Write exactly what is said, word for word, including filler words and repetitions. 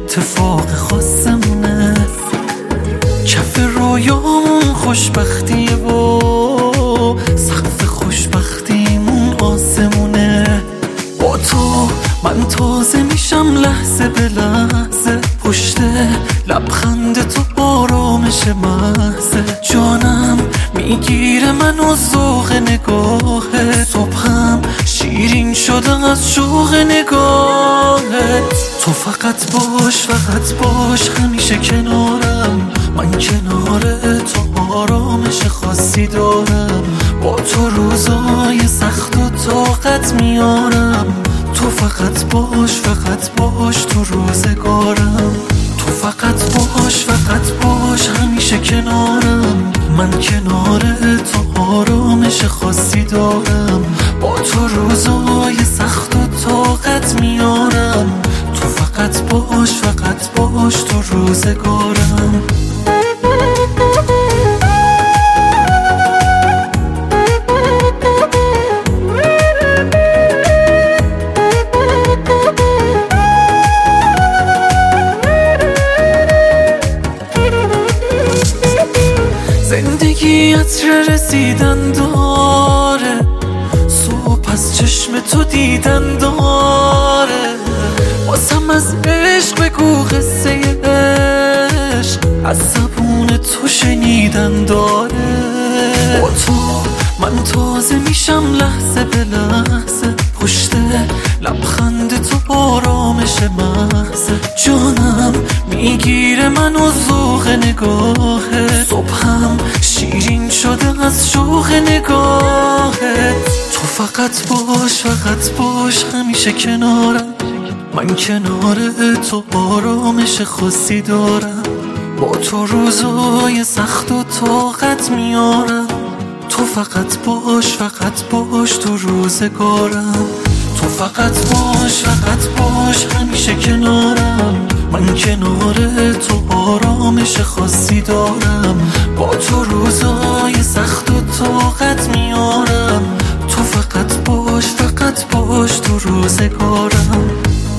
اتفاق خاصمونه، کف رویامون خوشبختیه و سقف خوشبختیمون آسمونه. با تو من تازه میشم لحظه به لحظه، پشت لبخند تو آرامش محضه. جانم میگیره منو ذوق نگاهت، صبحم شیرین شده از شوق نگاهت. تو فقط باش فقط باش همیشه کنارم، من کنار تو آرامش خاصی دارم. با تو روزای سخت و طاقت میارم، تو فقط باش فقط باش تو روزگارم. تو فقط باش فقط باش همیشه کنارم، من کنار تو آرامش خاصی دارم. با تو روزای سخت و طاقت میارم، تو فقط باش فقط باش تو روزگارم. زندگی عطر رسیدن داره، صبح از چشم تو دیدن داره. واسم از عشق بگو قصه عشق، از زبون تو شنیدن داره. با تو من تازه میشم لحظه به لحظه، پشت لبخند تو آرامش محضه. جانم میگیره منو ذوق نگاهت، صبحم شیرین شده از شوق نگاهت. تو فقط باش فقط باش همیشه کنارم، من کنار تو آرامش خاصی دارم. با تو روزای سخت و طاقت میارم، تو فقط باش فقط باش تو روزگارم. تو فقط باش فقط باش همیشه کنارم، من کنار تو آرامش خاصی دارم. با تو روزای سخت و طاقت میارم، تو فقط باش فقط باش تو روزگارم.